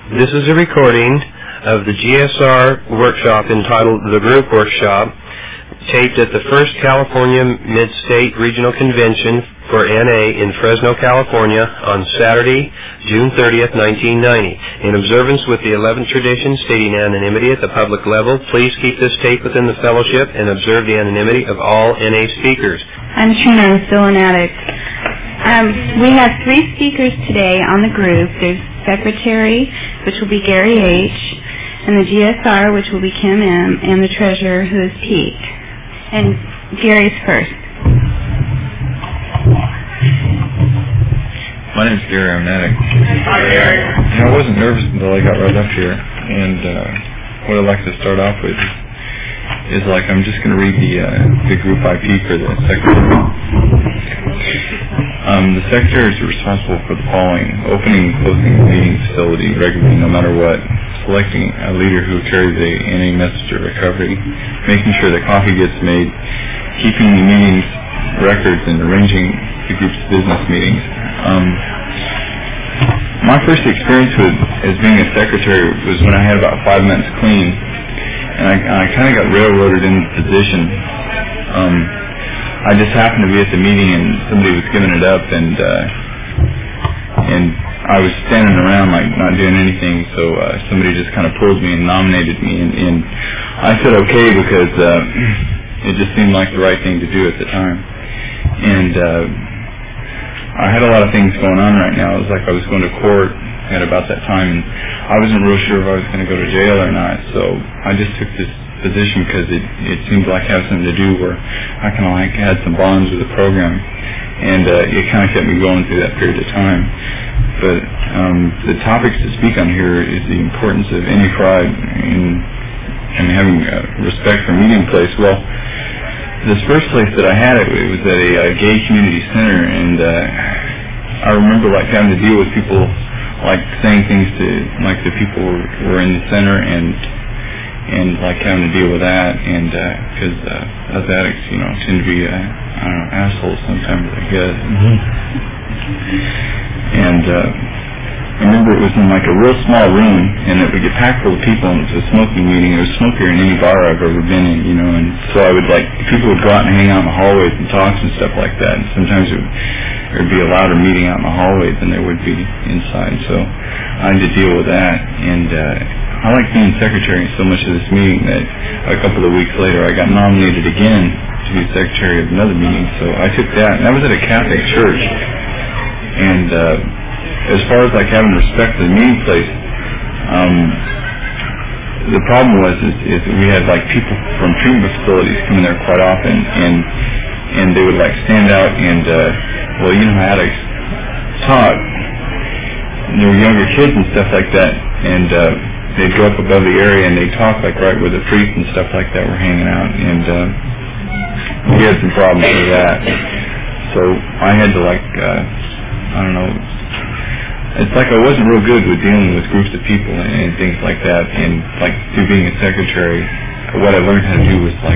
This is a recording of the GSR workshop entitled The Group Workshop, taped at the First California Mid-State Regional Convention for NA in Fresno, California on Saturday, June 30th, 1990. In observance with the 11th tradition stating anonymity at the public level, please keep this tape within the fellowship and observe the anonymity of all NA speakers. I'm Trina. I'm still an addict. We have 3 speakers today on the group. There's Secretary, which will be Gary H., and the GSR, which will be Kim M., and the Treasurer, who is Pete. And Gary's first. My name's Gary. I'm an addict. Hi, Gary. I wasn't nervous until I got right up here, and what I'd like to start off with is I'm just going to read the group IP for the Secretary. The Secretary is responsible for the following: opening and closing the meeting facility regularly, no matter what; selecting a leader who carries a NA message of recovery; making sure that coffee gets made; keeping the meetings records; and arranging the group's business meetings. My first experience as being a secretary was when I had about 5 months clean, and I kind of got railroaded into the position. I just happened to be at the meeting and somebody was giving it up, and I was standing around not doing anything, so somebody just kind of pulled me and nominated me, and I said okay because it just seemed like the right thing to do at the time. And I had a lot of things going on right now. It was like I was going to court at about that time, and I wasn't real sure if I was going to go to jail or not, so I just took this position because it seemed like I had something to do where I kind of had some bonds with the program, and it kind of kept me going through that period of time. But the topics to speak on here is the importance of any pride and having respect for meeting place. Well, this first place that I had it was at a gay community center, and I remember having to deal with people saying things to the people who were in the center, and having to deal with that, and because us addicts, tend to be assholes sometimes, I guess. And I remember it was in a real small room, and it would get packed full of people, and it was a smoking meeting. It was smokier than any bar I've ever been in, and so I would people would go out and hang out in the hallways and talk and stuff like that, and sometimes there would be a louder meeting out in the hallways than there would be inside, so I had to deal with that. And I liked being secretary so much of this meeting that a couple of weeks later I got nominated again to be secretary of another meeting, so I took that, and that was at a Catholic church. And as far as having respect for the meeting place, the problem was is we had people from treatment facilities coming there quite often, and they would stand out and addicts talk. And there were younger kids and stuff like that, and they'd go up above the area and they'd talk right where the priests and stuff like that were hanging out, and we had some problems with that. So I had to I don't know. It's I wasn't real good with dealing with groups of people and things like that, and through being a secretary, what I learned how to do was it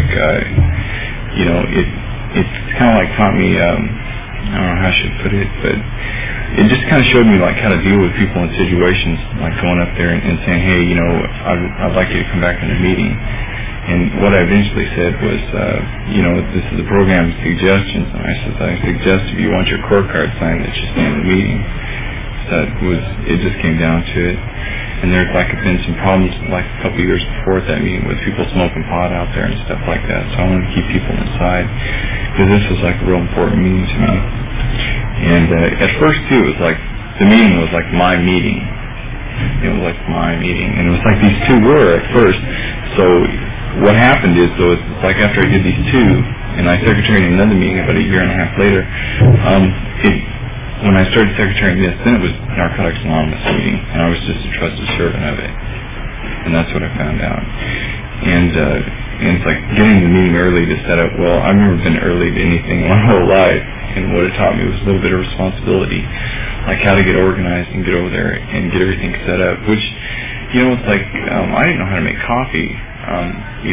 kind of taught me, I don't know how I should put it, but it just kind of showed me how to deal with people in situations, going up there and saying, hey, I'd like you to come back in the meeting. And what I eventually said was, this is a program of suggestions, and I suggest if you want your core card signed that you stay in the meeting. It just came down to it. And there's been some problems a couple of years before at that meeting with people smoking pot out there and stuff like that, so I wanted to keep people inside because this was a real important meeting to me. And at first too, it was the meeting was my meeting. It was my meeting, and it was these two were at first. So what happened is, though, it's after I did these two, and I secretaried another meeting about a year and a half later, when I started secretarying this, then it was Narcotics Anonymous meeting, and I was just a trusted servant of it. And that's what I found out. And it's getting the meeting early to set up. Well, I've never been early to anything my whole life, and what it taught me was a little bit of responsibility, how to get organized and get over there and get everything set up, which, it's I didn't know how to make coffee,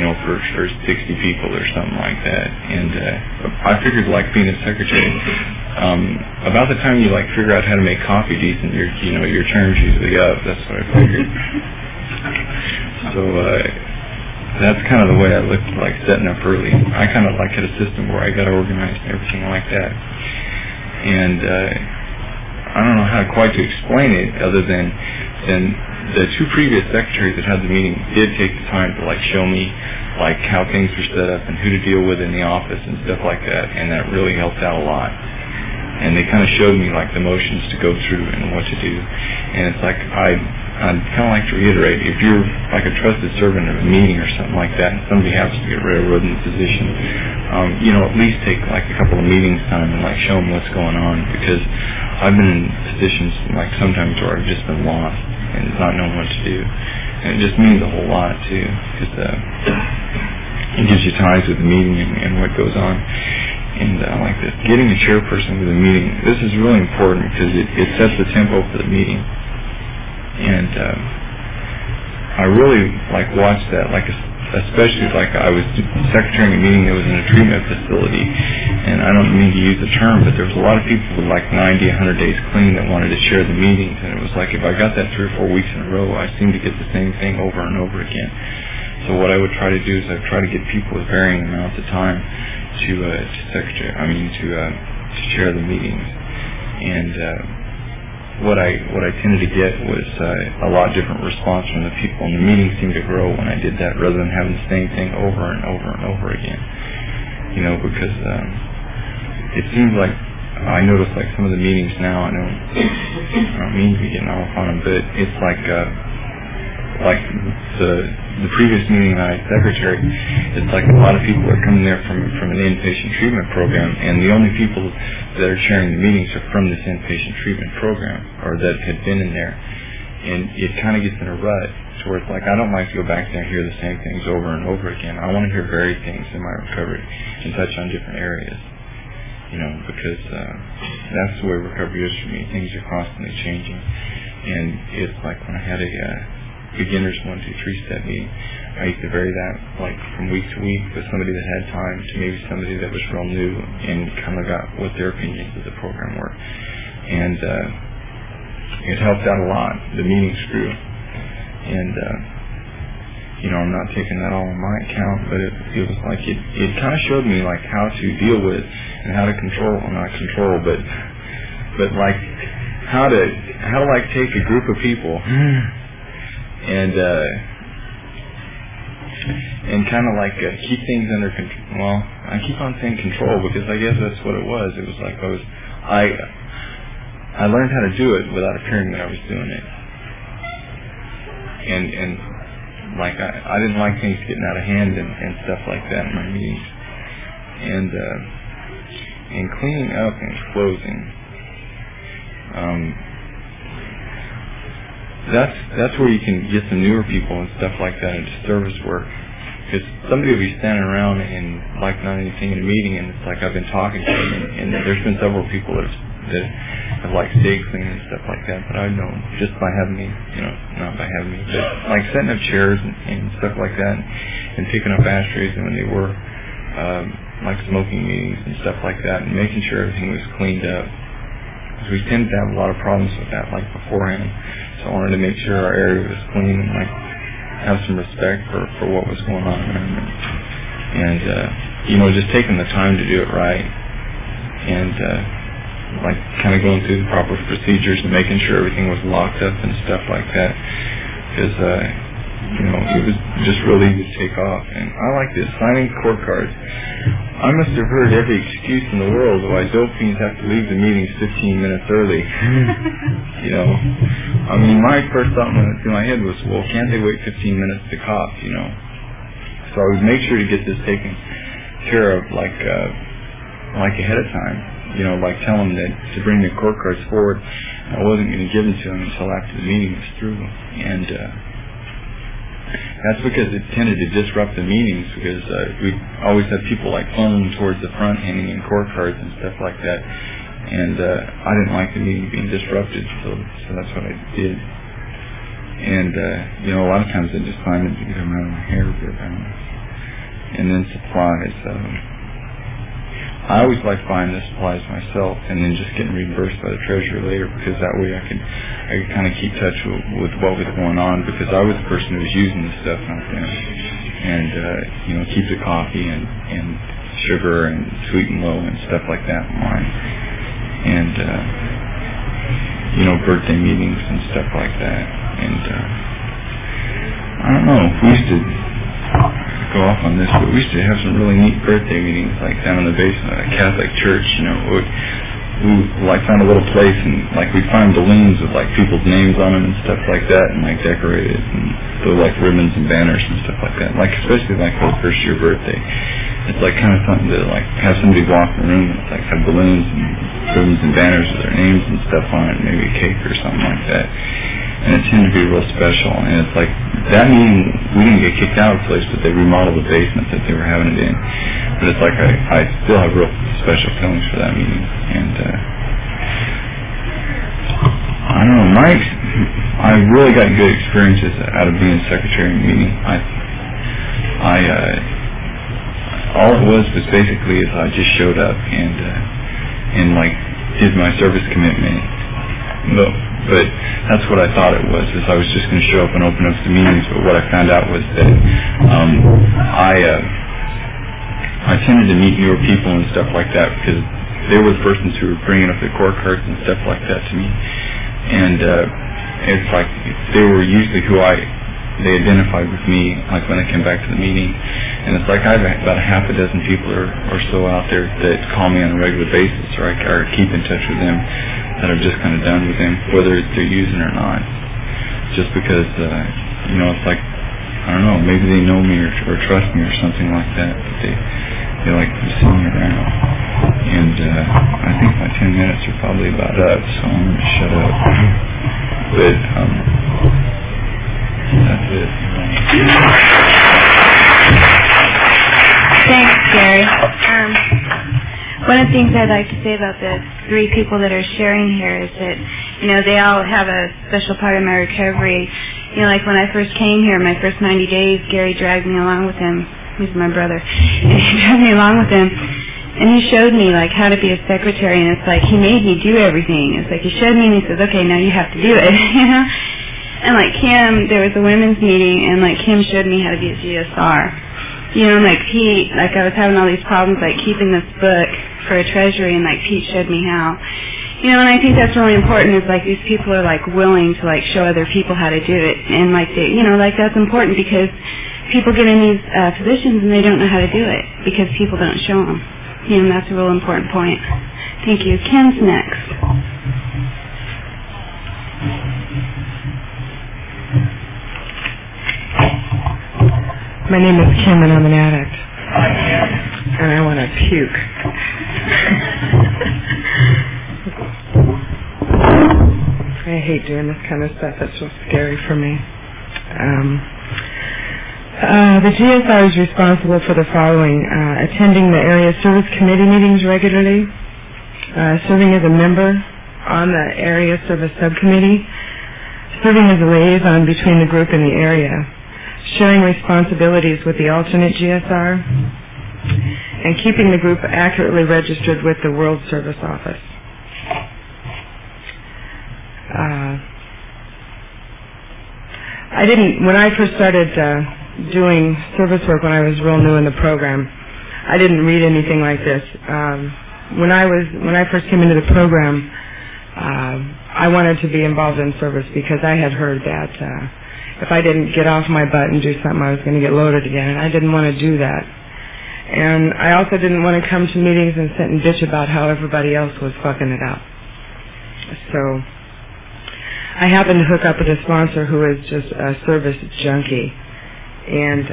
for 60 people or something like that. And I figured being a secretary, about the time you like figure out how to make coffee decent, your turn's usually up. That's what I figured. So that's kind of the way I looked like setting up early. I kind of like had a system where I got organized and everything like that. And I don't know how quite to explain it other than the two previous secretaries that had the meeting did take the time to like show me like how things were set up and who to deal with in the office and stuff like that, and that really helped out a lot. And they kind of showed me like the motions to go through and what to do. And it's like I'd kind of like to reiterate, if you're like a trusted servant of a meeting or something like that, and somebody happens to get railroaded in the position, at least take like a couple of meetings time and like show them what's going on, because I've been in positions like sometimes where I've just been lost and not knowing what to do, and it just means a whole lot too, because it gives you ties with the meeting and what goes on. And like this, getting a chairperson with a meeting, this is really important because it sets the tempo for the meeting. And I really like watched that, like especially like I was secretarying a meeting that was in a treatment facility, and I don't mean to use the term, but there was a lot of people with like 90, 100 days clean that wanted to share the meetings, and it was like if I got that 3 or 4 weeks in a row, I seemed to get the same thing over and over again. So what I would try to do is I'd try to get people with varying amounts of time to share the meetings. And what I tended to get was a lot different response from the people, and the meetings seemed to grow when I did that, rather than having the same thing over and over and over again. Because it seems like I notice like some of the meetings now. I don't mean to be getting off on them, but it's like the previous meeting that I secretary, it's like a lot of people are coming there from an inpatient treatment program, and the only people that are chairing the meetings are from this inpatient treatment program, or that had been in there. And it kind of gets in a rut where it's like I don't like to go back there and hear the same things over and over again. I want to hear varied things in my recovery and touch on different areas, because that's the way recovery is for me. Things are constantly changing, and it's like when I had a beginner's 1, 2, 3-step meeting, I used to vary that like from week to week with somebody that had time to maybe somebody that was real new and kind of got what their opinions of the program were. And it helped out a lot. The meetings grew. And I'm not taking that all on my account, but it was like it kind of showed me like how to deal with and how to control, well, not control, but like how to like take a group of people and kind of like keep things under control. Well, I keep on saying control because I guess that's what it was. It was like I learned how to do it without appearing that I was doing it. And like I didn't like things getting out of hand and stuff like that in my meetings. And cleaning up and closing. That's where you can get some newer people and stuff like that into service work. Because somebody will be standing around and like not anything in a meeting, and it's like I've been talking to them, and there's been several people that have like stayed clean and stuff like that. But I've known just by having me, not by having me, but like setting up chairs and stuff like that, and picking up ashtrays, and when they were like smoking meetings and stuff like that, and making sure everything was cleaned up. Because we tend to have a lot of problems with that, like beforehand. So I wanted to make sure our area was clean and like have some respect for what was going on around it. And just taking the time to do it right, and like kind of going through the proper procedures and making sure everything was locked up and stuff like that. Because it was just really easy to take off. And I like this, signing court cards. I must have heard every excuse in the world why dope fiends have to leave the meetings 15 minutes early. I mean, my first thought went through my head was, well, can't they wait 15 minutes to cough, So I would make sure to get this taken care of like ahead of time. Like tell them that to bring the court cards forward. I wasn't going to give them to them until after the meeting was through. And that's because it tended to disrupt the meetings, because we always had people like phoning towards the front, handing in court cards and stuff like that. And I didn't like the meeting being disrupted, so that's what I did. And a lot of times I just find it to get them out of my hair a bit. And then supplies. I always like buying the supplies myself and then just getting reimbursed by the treasurer later, because that way I could kind of keep touch with what was going on, because I was the person who was using the stuff, not them. And keep the coffee and sugar and sweet and low and stuff like that in mind. And birthday meetings and stuff like that. And I don't know, we used to go off on this, but we used to have some really neat birthday meetings, like down in the basement of a Catholic church. We found a little place, and we'd find balloons with people's names on them and stuff like that, and decorate it and throw ribbons and banners and stuff like that. Especially for the first year birthday, it's kind of something to have somebody walk in the room and have balloons and ribbons and banners with their names and stuff on it, maybe a cake or something like that. And it tended to be real special. And it's that meeting, we didn't get kicked out of the place, but they remodeled the basement that they were having it in. But it's I still have real special feelings for that meeting. And I don't know, I really got good experiences out of being secretary in the meeting. All it was basically is I just showed up and did my service commitment. But that's what I thought it was, is I was just going to show up and open up the meetings. But what I found out was that I tended to meet newer people and stuff like that, because they were the persons who were bringing up the core cards and stuff like that to me. And it's they were usually who they identified with me, when I came back to the meeting. And it's I have about a half a dozen people or so out there that call me on a regular basis, or keep in touch with them, that are just kind of done with them, whether they're using or not. Just because, it's I don't know, maybe they know me or trust me or something like that, but they like to see me around. And I think my 10 minutes are probably about up, so I'm going to shut up. But that's it. Thanks, Gary. One of the things I'd like to say about the 3 people that are sharing here is that, they all have a special part of my recovery. When I first came here, my first 90 days, Gary dragged me along with him. He's my brother. And he dragged me along with him. And he showed me, how to be a secretary. And it's he made me do everything. It's he showed me and he says, okay, now you have to do it, And Kim, there was a women's meeting, and Kim showed me how to be a GSR. Pete, I was having all these problems, keeping this book for a treasury, and Pete showed me how. And I think that's really important, is these people are willing to show other people how to do it, and that's important, because people get in these positions and they don't know how to do it because people don't show them. That's a real important point. Thank you. Kim's next. My name is Kim, and I'm an addict. And I want to puke. I hate doing this kind of stuff. It's so scary for me. The GSR is responsible for the following: attending the area service committee meetings regularly, serving as a member on the area service subcommittee, serving as a liaison between the group and the area, sharing responsibilities with the alternate GSR, and keeping the group accurately registered with the World Service Office. When I first started doing service work when I was real new in the program, I didn't read anything like this. When I first came into the program, I wanted to be involved in service because I had heard that if I didn't get off my butt and do something, I was going to get loaded again, and I didn't want to do that. And I also didn't want to come to meetings and sit and bitch about how everybody else was fucking it up. So I happened to hook up with a sponsor who is just a service junkie, and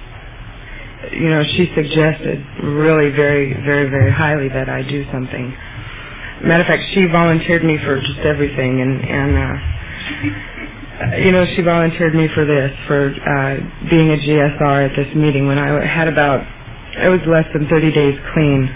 she suggested really very, very, very highly that I do something. Matter of fact, she volunteered me for just everything, and she volunteered me for this, for being a GSR at this meeting when I had it was less than 30 days clean.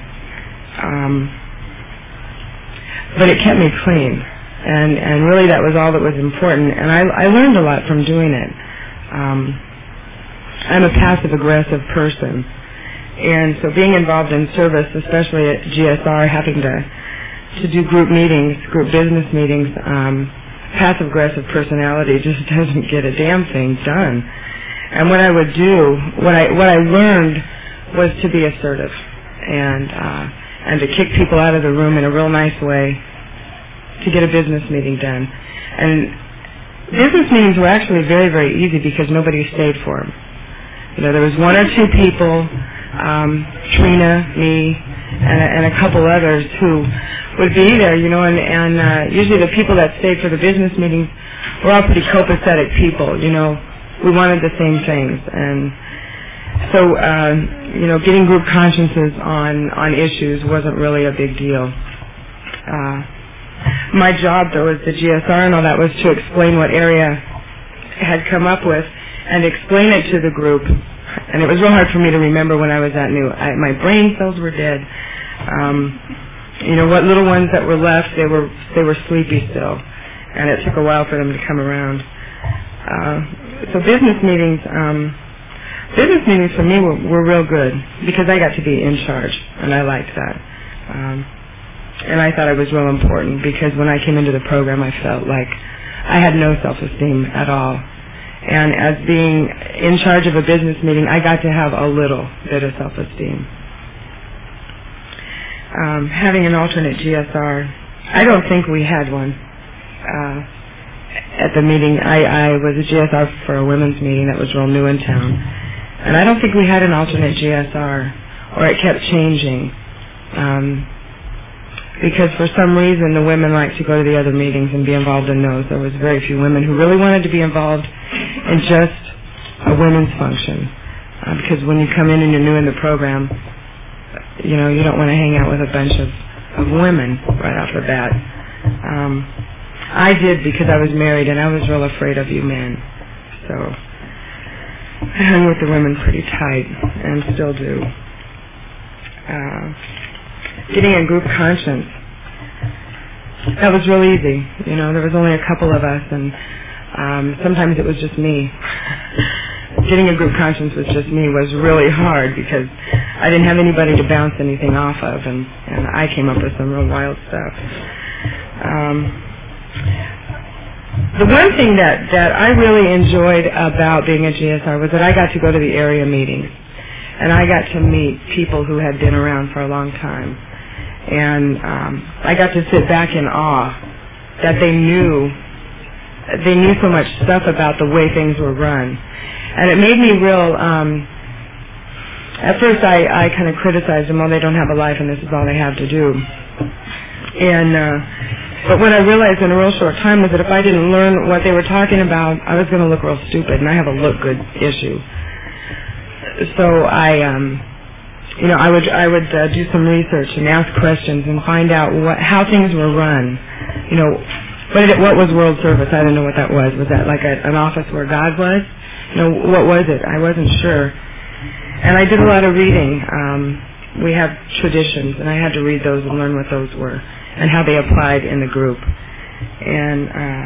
But it kept me clean, and really that was all that was important, and I learned a lot from doing it. I'm a passive-aggressive person, And so being involved in service, especially at GSR, having to do group meetings, group business meetings, passive-aggressive personality just doesn't get a damn thing done. And what I would do, what I learned was to be assertive and to kick people out of the room in a real nice way to get a business meeting done. And business meetings were actually very, very easy because nobody stayed for them. You know, there was one or two people, Trina, me, and a couple others who would be there, you know, and usually the people that stayed for the business meetings were all pretty copacetic people, you know. We wanted the same things, and so, you know, getting group consciences on issues wasn't really a big deal. My job, though, as the GSR and all that, was to explain what area had come up with and explain it to the group. And it was real hard for me to remember when I was that new. My brain cells were dead. You know, what little ones that were left, they were sleepy still, and it took a while for them to come around. So business meetings for me were real good because I got to be in charge, and I liked that. And I thought it was real important because when I came into the program, I felt like I had no self-esteem at all. And as being in charge of a business meeting, I got to have a little bit of self-esteem. Having an alternate GSR, I don't think we had one. At the meeting, I was a GSR for a women's meeting that was real new in town. And I don't think we had an alternate GSR, or it kept changing. Because for some reason the women liked to go to the other meetings and be involved in those. There was very few women who really wanted to be involved in just a women's function. Because when you come in and you're new in the program, you know, you don't want to hang out with a bunch of women right off the bat. I did because I was married and I was real afraid of you men. So I hung with the women pretty tight and still do. Getting a group conscience, that was real easy. You know, there was only a couple of us, and sometimes it was just me. Getting a group conscience was just me was really hard because I didn't have anybody to bounce anything off of, and I came up with some real wild stuff. The one thing that I really enjoyed about being a GSR was that I got to go to the area meetings, and I got to meet people who had been around for a long time. And I got to sit back in awe that they knew so much stuff about the way things were run. And it made me real, at first I kind of criticized them, oh, they don't have a life and this is all they have to do. But what I realized in a real short time was that if I didn't learn what they were talking about, I was going to look real stupid, and I have a look good issue. So I would do some research and ask questions and find out how things were run. You know, what was World Service? I didn't know what that was. Was that like an office where God was? You know, what was it? I wasn't sure. And I did a lot of reading. We have traditions, and I had to read those and learn what those were and how they applied in the group. And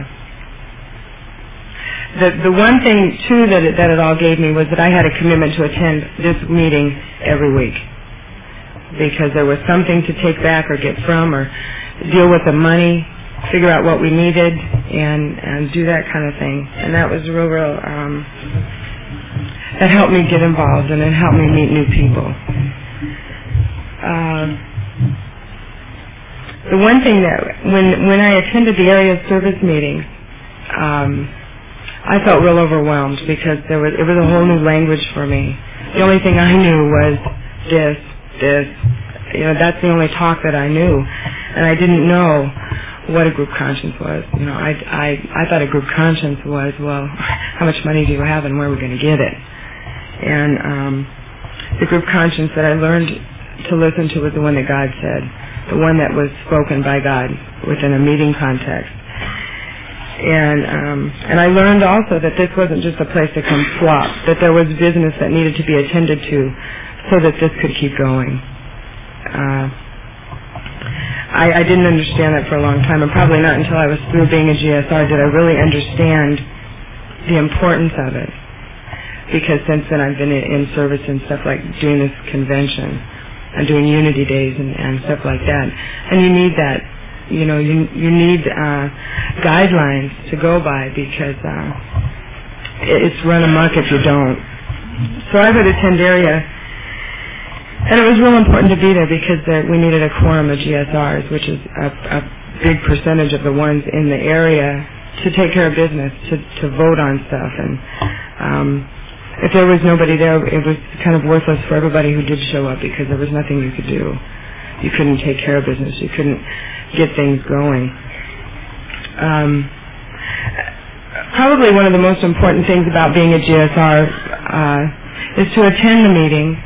the one thing, too, that it all gave me was that I had a commitment to attend this meeting every week because there was something to take back or get from or deal with the money, figure out what we needed, and do that kind of thing. And that was real, that helped me get involved, and it helped me meet new people. The one thing that, when I attended the area service meetings, I felt real overwhelmed because it was a whole new language for me. The only thing I knew was this. You know, that's the only talk that I knew, and I didn't know what a group conscience was. You know, I thought a group conscience was, well, how much money do you have and where are we going to get it? And the group conscience that I learned to listen to was the one that God said, the one that was spoken by God within a meeting context. And I learned also that this wasn't just a place to come flop, that there was business that needed to be attended to so that this could keep going. I didn't understand that for a long time, and probably not until I was through being a GSR did I really understand the importance of it. because since then I've been in service and stuff like doing this convention and doing unity days and stuff like that. And you need that, you need guidelines to go by, because it's run amok if you don't. So I would attend area, and it was real important to be there because we needed a quorum of GSRs, which is a big percentage of the ones in the area, to take care of business, to vote on stuff. And if there was nobody there, it was kind of worthless for everybody who did show up, because there was nothing you could do. You couldn't take care of business. You couldn't get things going. Probably one of the most important things about being a GSR is to attend the meeting,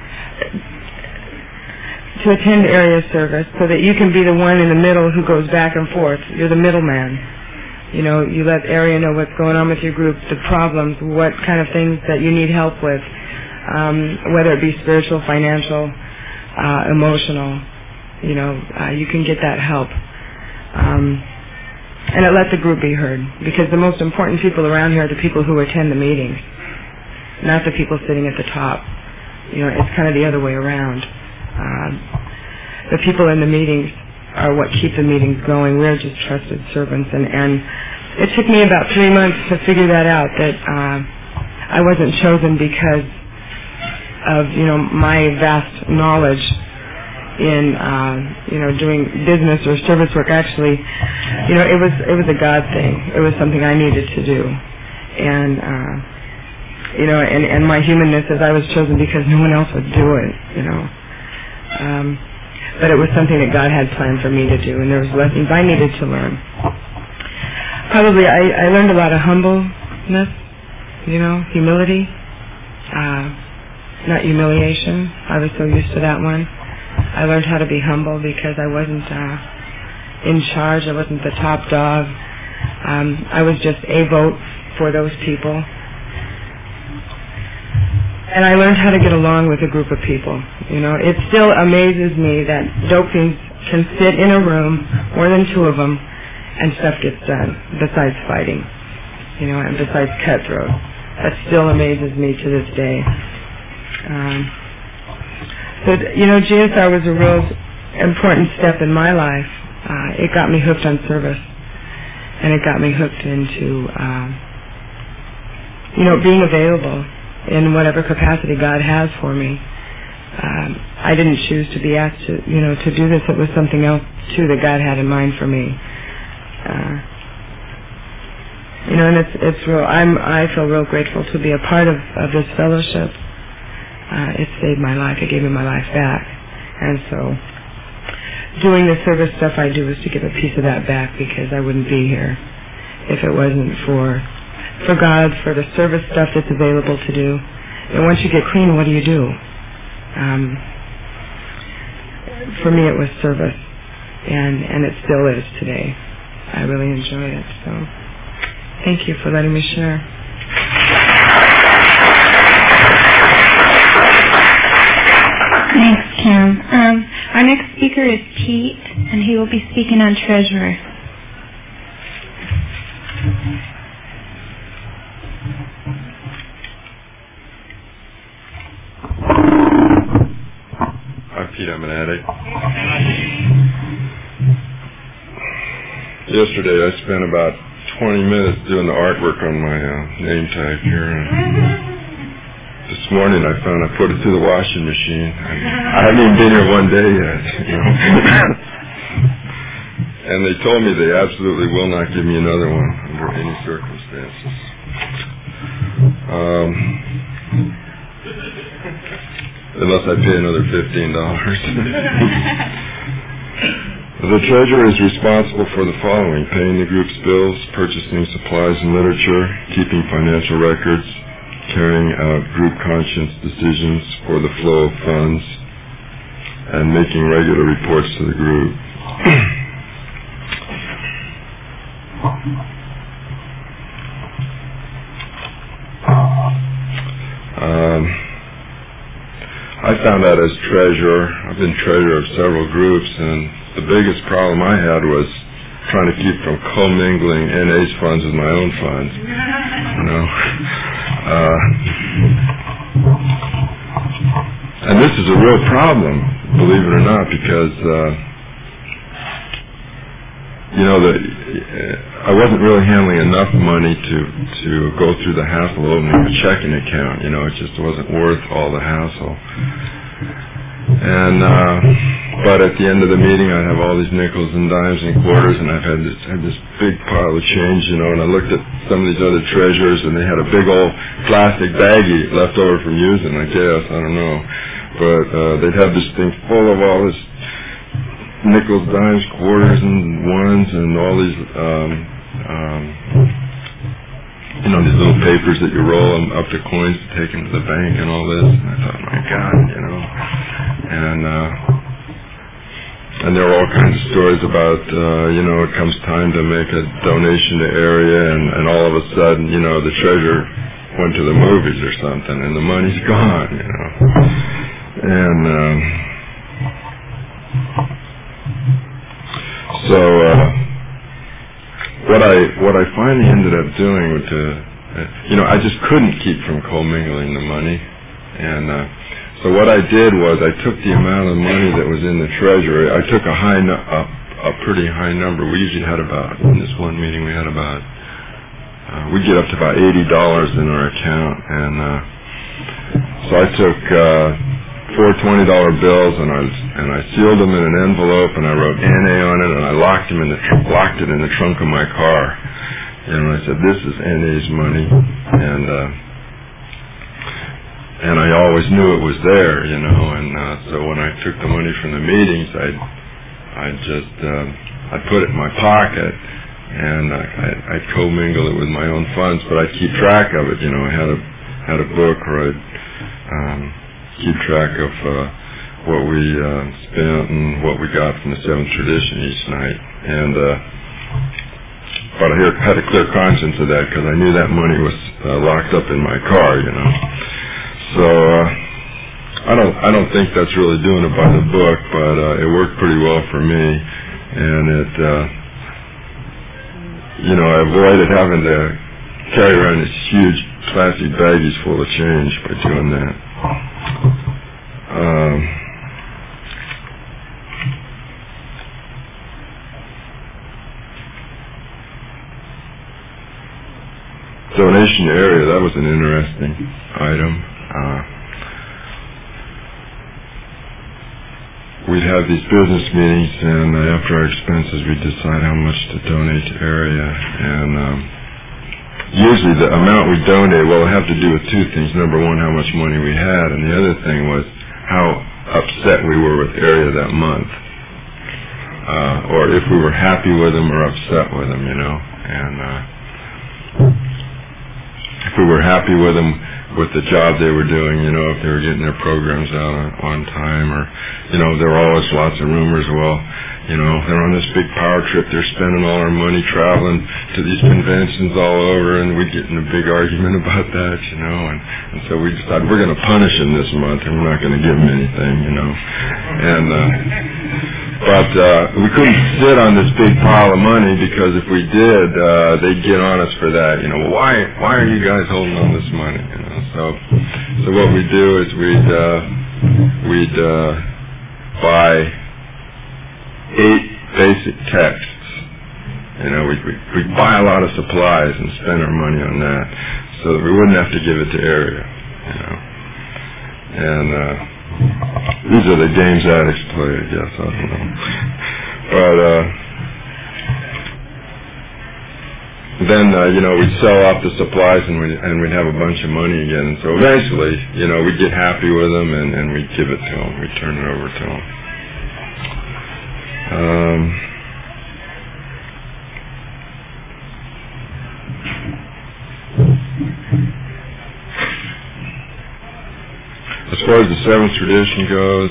to attend area service, so that you can be the one in the middle who goes back and forth. You're the middleman. You let the area know what's going on with your group, the problems, what kind of things that you need help with, whether it be spiritual, financial, emotional. You can get that help. And it let the group be heard, because the most important people around here are the people who attend the meetings, not the people sitting at the top. It's kind of the other way around. The people in the meetings are what keep the meetings going. We're just trusted servants, and it took me about 3 months to figure that out, that I wasn't chosen because of my vast knowledge in doing business or service work. Actually, it was a God thing. It was something I needed to do, and and my humanness is I was chosen because no one else would do it. But it was something that God had planned for me to do, and there was lessons I needed to learn. Probably I learned a lot of humbleness, humility, not humiliation. I was so used to that one. I learned how to be humble because I wasn't in charge. I wasn't the top dog. I was just a vote for those people. And I learned how to get along with a group of people. It still amazes me that dope fiends can sit in a room, more than 2 of them, and stuff gets done, besides fighting, and besides cutthroat. That still amazes me to this day. So, GSR was a real important step in my life. It got me hooked on service, and it got me hooked into, being available in whatever capacity God has for me. I didn't choose to be asked to do this. It was something else too that God had in mind for me. And it's real. I feel real grateful to be a part of this fellowship. It saved my life. It gave me my life back. And so, doing the service stuff I do is to give a piece of that back, because I wouldn't be here if it wasn't for God, for the service stuff that's available to do. And once you get clean, what do you do? For me, it was service, and it still is today. I really enjoy it. So, thank you for letting me share. Thanks, Kim. Our next speaker is Pete, and he will be speaking on treasurer. Hi, Pete. I'm an addict. Yesterday, I spent about 20 minutes doing the artwork on my name tag here. This morning, I found I put it through the washing machine. I haven't even been here one day yet. And they told me they absolutely will not give me another one under any circumstances. Unless I pay another $15. The treasurer is responsible for the following: paying the group's bills, purchasing supplies and literature, keeping financial records, carrying out group conscience decisions for the flow of funds, and making regular reports to the group. I found out as treasurer, I've been treasurer of several groups, and the biggest problem I had was trying to keep from commingling NA's funds with my own funds. And this is a real problem, believe it or not, because I wasn't really handling enough money to go through the hassle of opening a checking account. It just wasn't worth all the hassle. And but at the end of the meeting, I'd have all these nickels and dimes and quarters, and I've had this big pile of change, and I looked at some of these other treasurers, and they had a big old plastic baggie left over from using, I guess, I don't know. But they'd have this thing full of all this nickels, dimes, quarters, and ones, and all these, these little papers that you roll them up to coins to take them to the bank and all this. And I thought, my God, And there were all kinds of stories about, it comes time to make a donation to area, and all of a sudden, the treasurer went to the movies or something, and the money's gone, And so what I finally ended up doing was I just couldn't keep from commingling the money, and so what I did was I took the amount of money that was in the treasury. I took a pretty high number. We usually had about, in this one meeting, we had about we'd get up to about $80 in our account, and so I took 4 $20 bills, and I sealed them in an envelope, and I wrote NA on it, and I locked it in the trunk of my car. And I said, "This is NA's money," and I always knew it was there, And so when I took the money from the meetings, I'd put it in my pocket, and I'd commingle it with my own funds, but I'd keep track of it. I had a book where I'd keep track of what we spent and what we got from the Seventh Tradition each night. And but I had a clear conscience of that because I knew that money was locked up in my car, So I don't think that's really doing it by the book, but it worked pretty well for me, and it I avoided having to carry around these huge plastic baggies full of change by doing that. Donation area, that was an interesting item. We'd have these business meetings, and after our expenses, we'd decide how much to donate to area. And usually the amount we donate, well, it had to do with two things. Number one, how much money we had, and the other thing was how upset we were with area that month. Or if we were happy with them or upset with them, And if we were happy with them, with the job they were doing, if they were getting their programs out on time, or, there were always lots of rumors, well, they're on this big power trip, they're spending all our money traveling to these conventions all over, and we'd get in a big argument about that, and so we decided we're going to punish them this month, and we're not going to give them anything, But we couldn't sit on this big pile of money, because if we did, they'd get on us for that. Why are you guys holding on this money? So what we do is we'd buy 8 basic texts. We'd buy a lot of supplies and spend our money on that, so that we wouldn't have to give it to area. And these are the games addicts play, I guess. I don't know. But then, we'd sell off the supplies, and we'd have a bunch of money again. And so eventually, we'd get happy with them, and we'd give it to them. We'd turn it over to them. As far as the Seventh Tradition goes,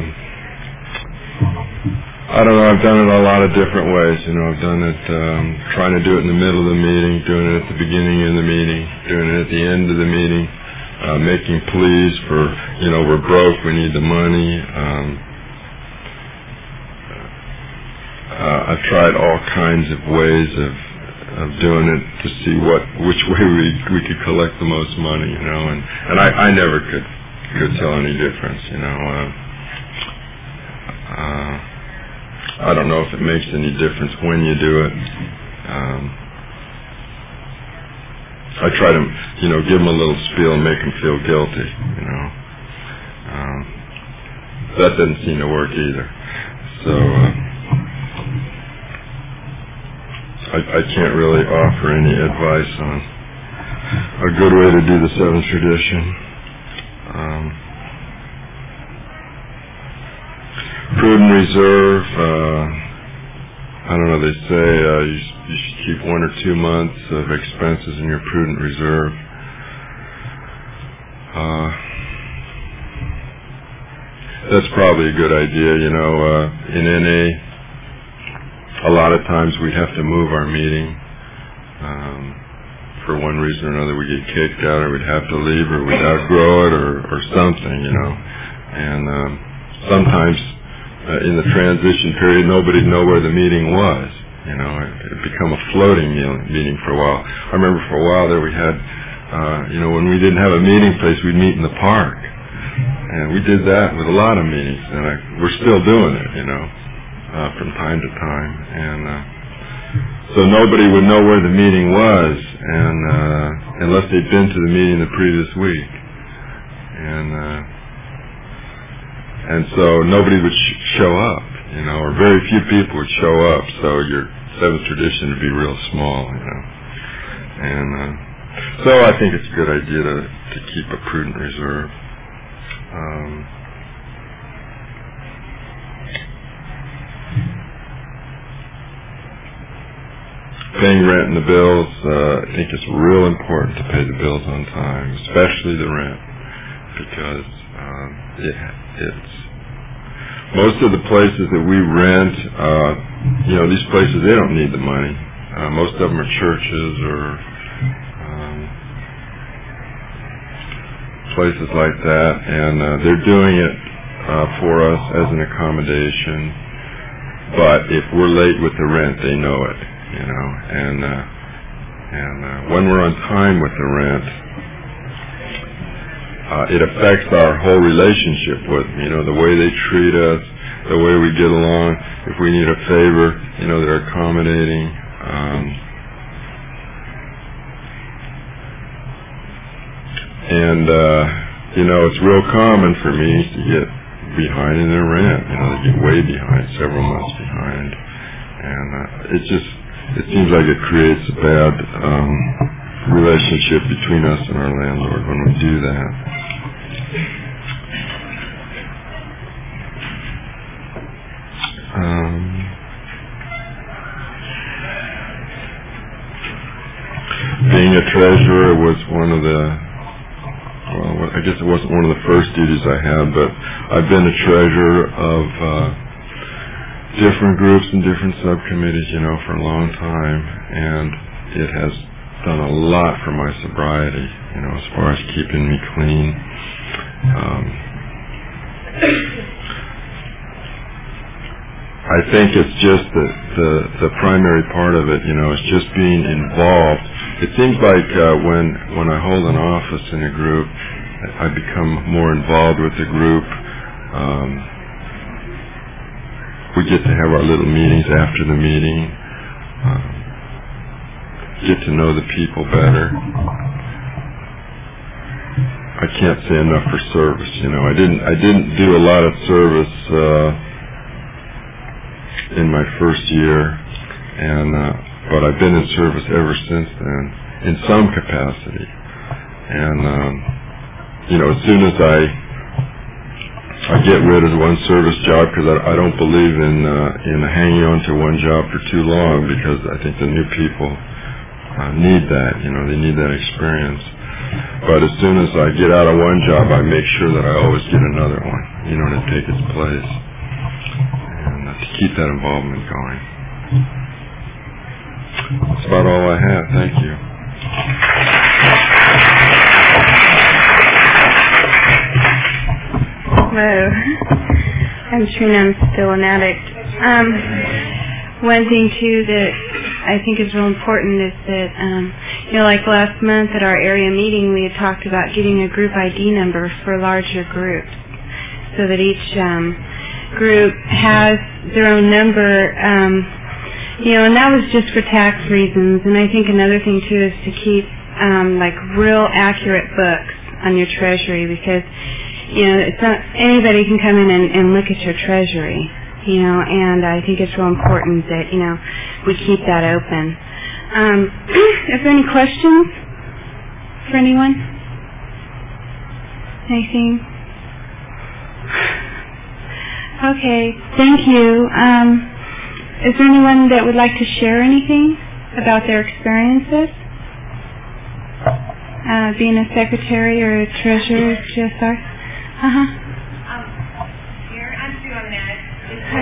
I don't know, I've done it a lot of different ways. I've done it trying to do it in the middle of the meeting, doing it at the beginning of the meeting, doing it at the end of the meeting, making pleas for, we're broke, we need the money. I've tried all kinds of ways of of doing it to see which way we could collect the most money, you know, and I never could tell any difference, you know. I don't know if it makes any difference when you do it. I try to, you know, give them a little spiel and make them feel guilty, you know. That doesn't seem to work either. So I can't really offer any advice on a good way to do the seventh tradition. Prudent reserve, I don't know, they say you should keep 1 or 2 months of expenses in your prudent reserve. That's probably a good idea, you know. In NA, a lot of times we have to move our meeting. For one reason or another, we get kicked out, or we'd have to leave, or we'd outgrow it, or something, you know. And sometimes in the transition period, nobody'd know where the meeting was. You know, it'd become a floating meeting for a while. I remember for a while there we had, you know, when we didn't have a meeting place, we'd meet in the park. And we did that with a lot of meetings, and we're still doing it, you know, from time to time. And so nobody would know where the meeting was, and unless they'd been to the meeting the previous week. And so nobody would show up, you know, or very few people would show up, so your seventh tradition would be real small, you know. And so I think it's a good idea to keep a prudent reserve. Paying rent and the bills, I think it's real important to pay the bills on time, especially the rent, because it's most of the places that we rent, you know, these places, they don't need the money. Most of them are churches or places like that, and they're doing it for us as an accommodation. But if we're late with the rent, they know it, you know. And when we're on time with the rent, it affects our whole relationship with them, you know, the way they treat us, the way we get along. If we need a favor, you know, they're accommodating. You know, it's real common for me to get behind in their rent. You know, they get way behind, several months behind. And it seems like it creates a bad relationship between us and our landlord when we do that. Being a treasurer was one of the, well, I guess it wasn't one of the first duties I had, but I've been a treasurer of different groups and different subcommittees, you know, for a long time, and it has done a lot for my sobriety, you know, as far as keeping me clean. I think it's just the primary part of it, you know, is just being involved. It seems like when I hold an office in a group, I become more involved with the group. We get to have our little meetings after the meeting, get to know the people better. I can't say enough for service, you know. I didn't do a lot of service in my first year, but I've been in service ever since then, in some capacity. And you know, as soon as I get rid of one service job, because I don't believe in hanging on to one job for too long, because I think the new people need that, you know, they need that experience. But as soon as I get out of one job, I make sure that I always get another one, you know, to take its place, and to keep that involvement going. That's about all I have. Thank you. Hello. I'm Trina. I'm still an addict. one thing too that I think is real important is that, like last month at our area meeting, we had talked about getting a group ID number for larger groups, so that each group has their own number. And that was just for tax reasons. And I think another thing too is to keep real accurate books on your treasury, because it's not anybody can come in and look at your treasury. And I think it's real important that, we keep that open. Is there any questions for anyone? Anything? Okay, thank you. Is there anyone that would like to share anything about their experiences? Being a secretary or a treasurer at GSR? Here, I'm Sue Automatic. As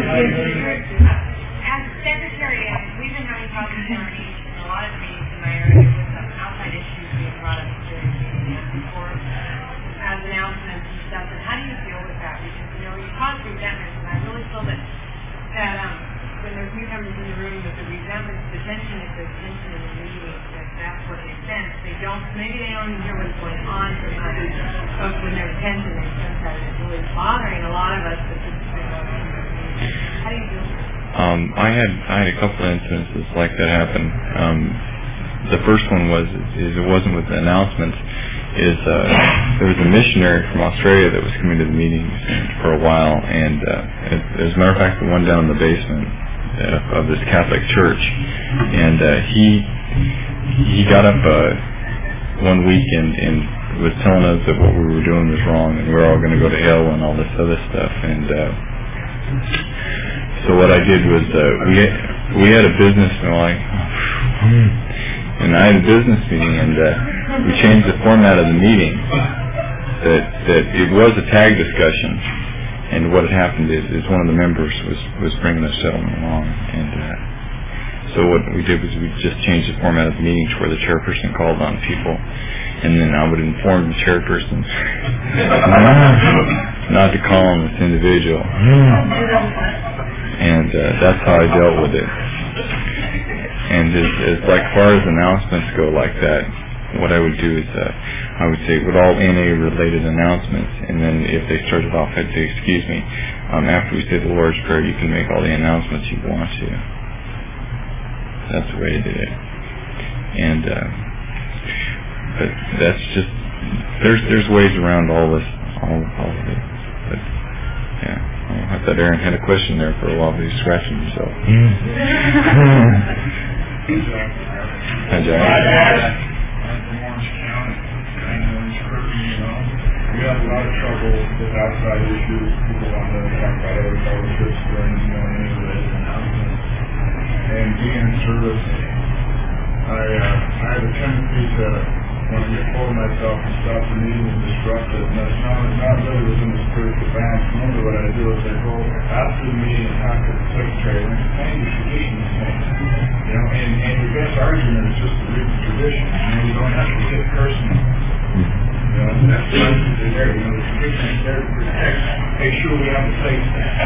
a secretary, we've been having problems in our meetings, and a lot of the meetings in my area with some outside issues being brought up during the meeting before as announcements and stuff. And how do you deal with that? Because you cause resentment, and I really feel that when there's newcomers in the room, that the resentment, the tension, if there's tension in the meeting, that's what they sense. Maybe they don't even hear what's going on sometimes. But when there's tension, they sense that it's really bothering a lot of us. How do you deal with it? I had a couple of incidences like that happen. The first one was it wasn't with the announcements. There was a missionary from Australia that was coming to the meetings for a while, and as a matter of fact, the one down in the basement of this Catholic church, and he got up one week and was telling us that what we were doing was wrong, and we were all going to go to hell and all this other stuff. And so what I did was we had a business, and I had a business meeting, and we changed the format of the meeting that it was a tag discussion. And what had happened is one of the members was bringing a settlement along, and so what we did was we just changed the format of the meeting to where the chairperson called on people, and then I would inform the chairperson not to call on this individual, and that's how I dealt with it. And as far as announcements go like that, what I would do is I would say with all NA related announcements, and then if they started off, I'd say, excuse me, after we say the Lord's Prayer, you can make all the announcements you want to. That's the way I did it. And but that's just there's ways around all this, all of it. But yeah, I thought Aaron had a question there for a while, but he's scratching himself. Hi, Jack. I'm from Orange County, and we have a lot of trouble with outside issues. People want to talk about other fellowships during any of the announcements. And being in service, I have a tendency to want to get full of myself and stop the meeting and disrupt it. And that's not really within the spirit of the band. Normally what I do is I go after the meeting and talk to the secretary and explain the tradition thing. And your best argument is just to read the tradition. You don't have to get personal. That's the message is there. The tradition is there to protect, make sure we have a safe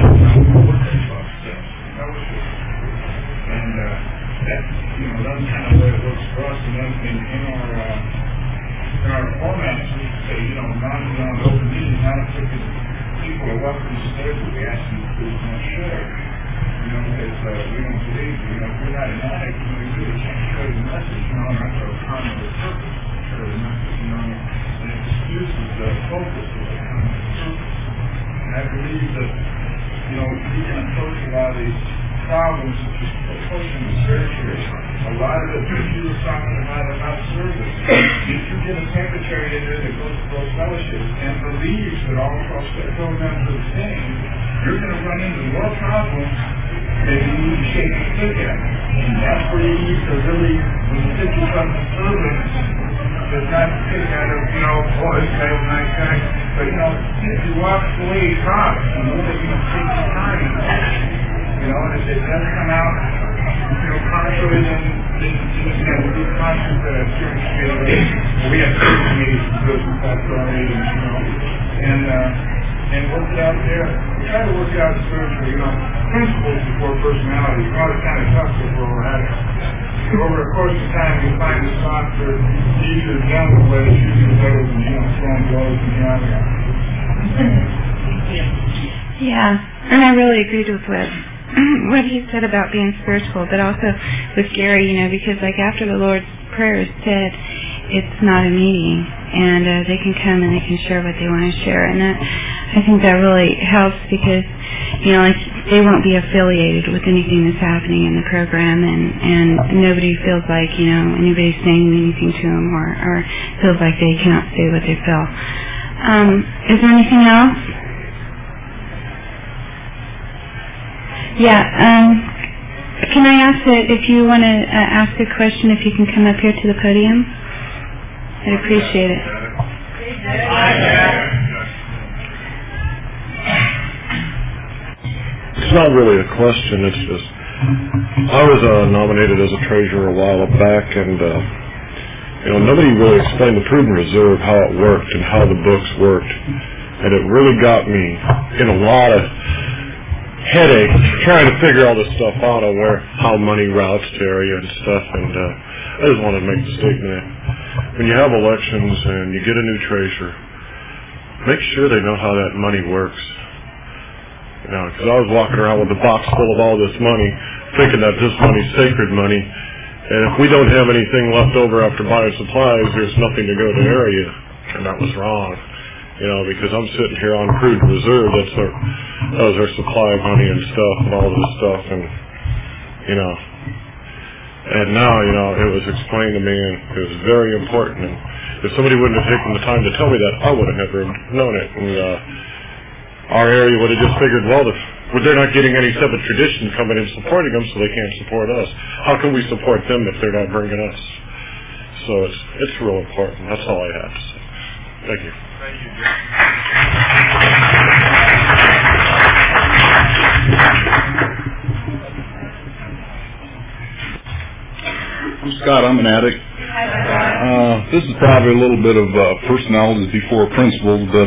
and that's that's kind of the way it works for us. And then in our formats, we say non-open meetings, non-affected people are welcome to stay, but we ask them to please not share. Because we don't believe, if we're not an addict, we really can't share the message, that's our primary purpose, share the message, and it excuses the focus of the primary purpose. And I believe that, we can approach a lot of these problems just approaching the secretary. A lot of it, you were talking about service. If you get a secretary in there that goes to those fellowships and believes that all programs are the same, you're going to run into more problems that you need to shake and stick at. And that's where you need to really, when you think you're from the service, does not stick at it, this guy was a nice guy. But, if you walk the way he talks, that take your time. And if it does come out, contrary, then we conscious that a certain state, we have certain meetings to go through pastoral meetings, and and work it out there. We try to work it out spiritually, principles before personality. It's kind of tough before we're at it. Over the course of time, you find the softer, easier, gentle way to shoot each other than, throwing blows and yelling. Yeah, and I really agreed with what he said about being spiritual, but also with Gary, because like after the Lord's Prayer is said, it's not a meeting, and they can come and they can share what they want to share, and I think that really helps because, like they won't be affiliated with anything that's happening in the program, and nobody feels like, anybody's saying anything to them or feels like they cannot say what they feel. Is there anything else? Yeah, can I ask that if you want to ask a question, if you can come up here to the podium? I'd appreciate it. It's not really a question, it's just, I was nominated as a treasurer a while back, and, nobody really explained the Prudent Reserve, how it worked and how the books worked, and it really got me in a lot of headache trying to figure all this stuff out on how money routes to area and stuff, and I just wanted to make the statement that when you have elections and you get a new treasurer, make sure they know how that money works. Because I was walking around with a box full of all this money, thinking that this money's sacred money, and if we don't have anything left over after buying supplies, there's nothing to go to area, and that was wrong. Because I'm sitting here on Prudent Reserve, that was our supply money and stuff and all this stuff, and now, it was explained to me, and it was very important, and if somebody wouldn't have taken the time to tell me that, I would have never known it, and our area would have just figured, well, they're not getting any separate tradition coming and supporting them, so they can't support us. How can we support them if they're not bringing us? So it's real important. That's all I had to say. Thank you. Thank you, I'm Scott. I'm an addict. This is probably a little bit of personalities before principles, but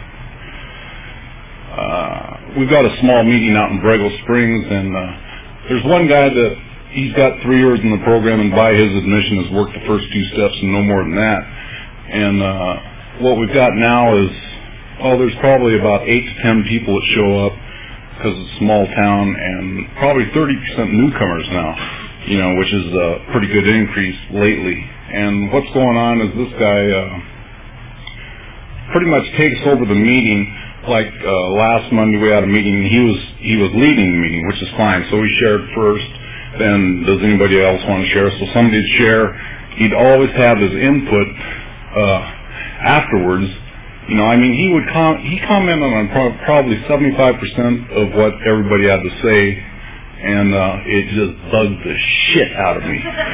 we've got a small meeting out in Breggle Springs, and there's one guy that he's got 3 years in the program, and by his admission has worked the first 2 steps and no more than that. And what we've got now is, there's probably about 8 to 10 people that show up because it's a small town, and probably 30% newcomers now, which is a pretty good increase lately. And what's going on is this guy pretty much takes over the meeting. Like last Monday we had a meeting, and he was leading the meeting, which is fine. So he shared first, then does anybody else want to share? So somebody'd share. He'd always have his input afterwards. He commented on probably 75% of what everybody had to say, and it just bugged the shit out of me.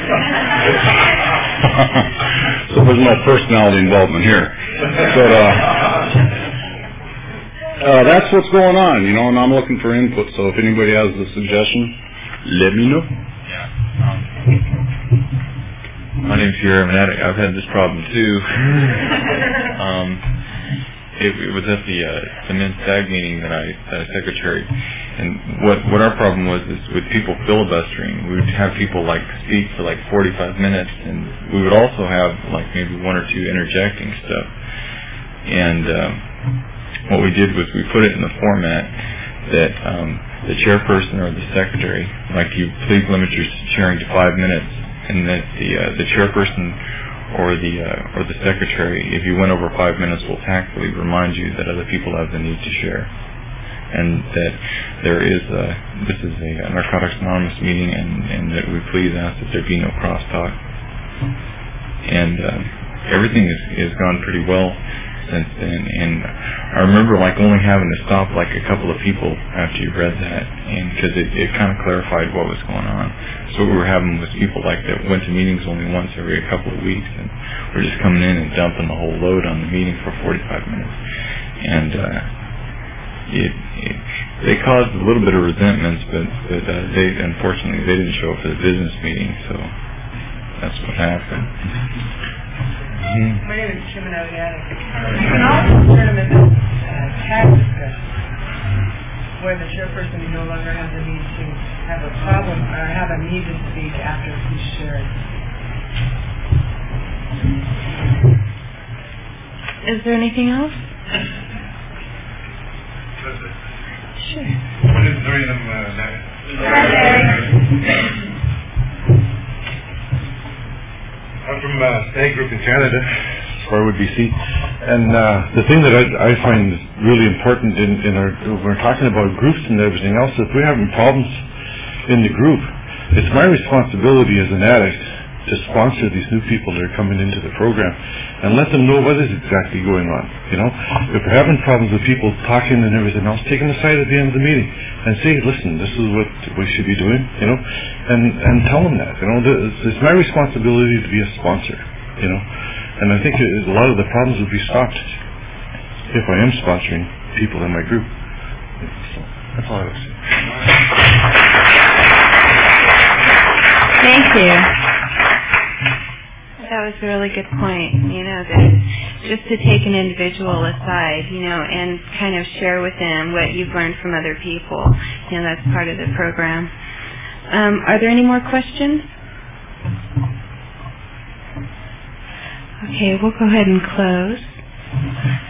So there's no personality involvement here. But that's what's going on, and I'm looking for input, so if anybody has a suggestion, let me know. My name's Gary. I'm an addict. I've had this problem too. It was at the men's SAG meeting that I secretary, and what our problem was is with people filibustering, we would have people speak for 45 minutes, and we would also have maybe 1 or 2 interjecting stuff. And what we did was we put it in the format that the chairperson or the secretary, you please limit your sharing to 5 minutes, and that the chairperson or the secretary, if you went over 5 minutes, will tactfully remind you that other people have the need to share, and that this is a Narcotics Anonymous meeting, and that we please ask that there be no crosstalk. And everything has gone pretty well since then, and I remember only having to stop a couple of people after you read that, and because it kind of clarified what was going on. So what we were having was people that went to meetings only once every couple of weeks, and we're just coming in and dumping the whole load on the meeting for 45 minutes, and they caused a little bit of resentments, but they unfortunately they didn't show up for the business meeting, so that's what happened. My name is Jim Addict. And I was concerned about this tax where the chairperson no longer has a need to have a problem or have a need to speak after he's shared. Is there anything else? Sure. What is doing them I'm from Stag Group in Canada, Sparwood, BC, and the thing that I find really important in our, when we're talking about groups and everything else, if we're having problems in the group, it's my responsibility as an addict to sponsor these new people that are coming into the program and let them know what is exactly going on. You know, if we're having problems with people talking and everything else, take them aside at the end of the meeting and say, listen, this is what we should be doing, you know, and tell them that. You know, it's my responsibility to be a sponsor, you know, and I think a lot of the problems would be stopped if I am sponsoring people in my group. So that's all I was saying. Thank you. That was a really good point, you know, that just to take an individual aside, you know, and kind of share with them what you've learned from other people. You know, that's part of the program. Are there any more questions? Okay, we'll go ahead and close.